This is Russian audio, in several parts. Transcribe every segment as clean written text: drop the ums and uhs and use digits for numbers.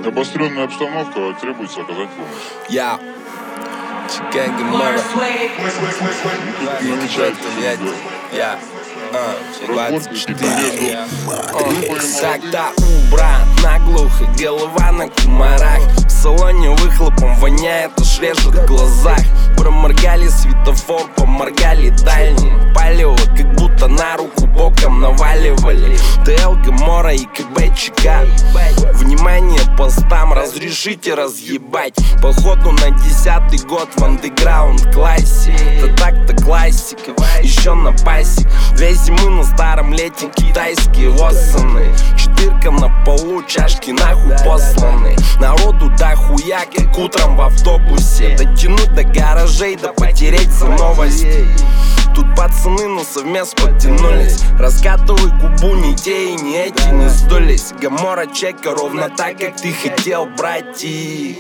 Обостренная обстановка, требуется оказать помощь. Я Чикаго Мара. Когда убран наглухо, голова на комарах, в салоне выхлопом воняет, аж режет в глазах. Проморгали светофор, поморгали дальним. Палево, как будто на руку боком наваливали. ТЛ, Гамора и КБ ЧК. Внимание постам, разрешите разъебать. Походу на 10-й год в андеграунд классе. Это так-то классика, еще на пасек. 2 зимы на старом лете китайские воссаны. Четырка на полу, чашки нахуй посланы. Народу дохуя, как утром в автобусе. Дотянуть до гаражей, да потереть за новости. Тут пацаны на совмест подтянулись. Раскатывай губу, ни те и ни эти не сдулись. Гамора чека ровно так, как ты хотел, братик.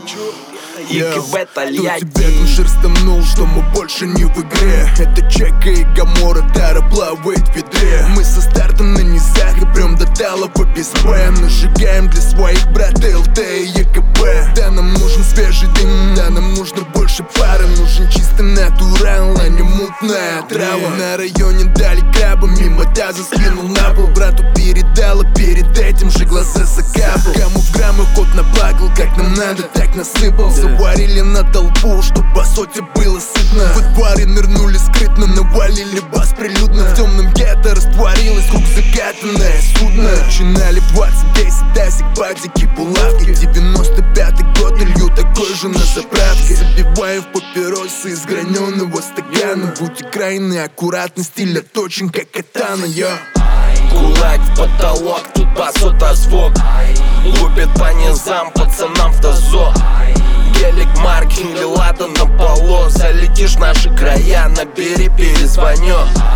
И КБ Тольятти. Кто тебя души растомнул, что мы больше не в игре? Это Чека и Гамора, Тара плавает в ведре. Мы со старта на низах и прям до талого без Б. Нажигаем для своих брат ЛТ и ЕКБ. Да, нам нужен свежий дым, да, нам нужно больше пара. Нужен чистый натурал, а не мутная трава. На районе дали краба, мимо таза скинул на пол. Брату передала, перед этим же глаза закапал. Кому в граммы кот наплакал, как нам надо, так насыпал. Заварили на толпу, чтобы соте было сытно. В баре нырнули скрытно, навалили бас прилюдно. В темном гетто растворилось, круг закатанное судно. Начинали 20-10 тасик, патики, булавки. 95-й год, илью такой же на заправке. Забиваю в папиросы из граненого стакана. Будь крайне аккуратный, стиль отточен, как катана, йо. Кулак в потолок, тут басота звук. Лупит по низам, пацанам в дозор. Гелик, маркинг или лада на полу. Залетишь в наши края, набери, перезвоню.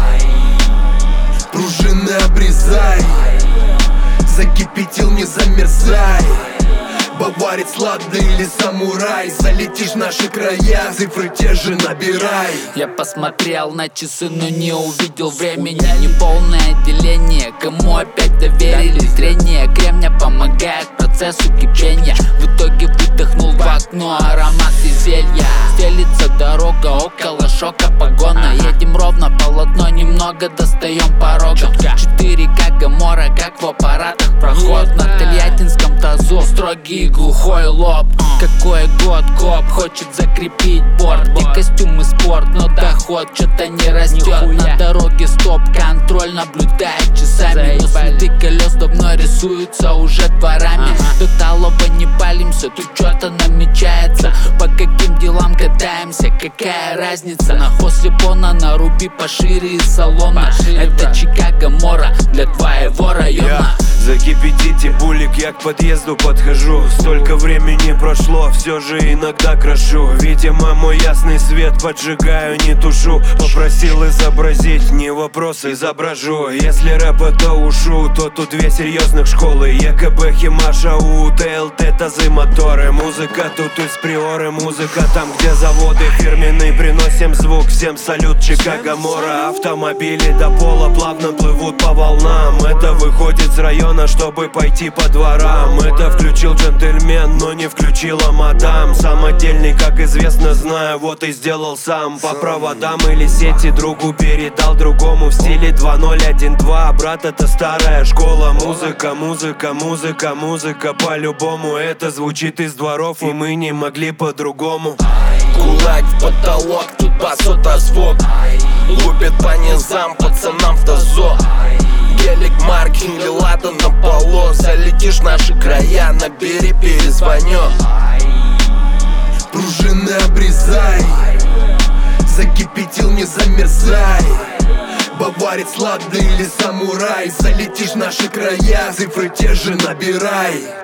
Пружины обрезай, закипятил, не замерзай. Баварец, лада или самурай. Залетишь в наши края, цифры те же набирай. Я посмотрел на часы, но не увидел времени. Неполное деление, кому опять доверили зрение. Кремня помогает процессу кипения. В итоге выдохнул в окно аромат веселья. Стелится дорога, около шока погона. Едем ровно полотно, немного достаем порога. 4К Гамора, как в аппаратах проход. На тольяттинском тазу строгий глухой лоб. Какой год, коп хочет закрепить борт. И костюм и спорт, но доход что-то не растет. На дороге стоп-контроль наблюдает часами. Но следы колес давно рисуются уже дворами. До талого не палимся, тут что-то намечается. По каким делам катаемся, какая разница? На Хослепона, на Руби пошире из салона. Это Чикаго Мора для твоего района. Закипятите булик, я к подъезду подхожу. Столько времени прошло, все же иногда крошу. Видимо, мой ясный свет поджигаю, не тушу. Попросил изобразить, не вопрос, изображу. Если рэп это ушу, то тут 2 серьезных школы. ЕКБ, Химаша, ТЛТ, тазы, моторы. Музыка тут из Приоры, музыка там, где заводы фирменные. Приносим звук, всем салют, Чикаго Мора. Автомобили до пола плавно плывут по волнам. Это выходит с района, чтобы пойти по дворам. Это включил джентльмен, но не включила мадам. Сам отдельный, как известно, знаю, вот и сделал сам. По проводам или сети другу передал другому. В стиле 2012, брат, это старая школа. Музыка, музыка, музыка, музыка. По-любому это звучит из дворов, и мы не могли по-другому. Кулак в потолок, тут басота звук. Лупит по низам, пацанам в дозор. Гелик, маркинг или лада на полу. Залетишь в наши края, набери, перезвоню. Пружины обрезай, закипятил, не замерзай. Баварец, лада или самурай. Залетишь в наши края, цифры те же набирай.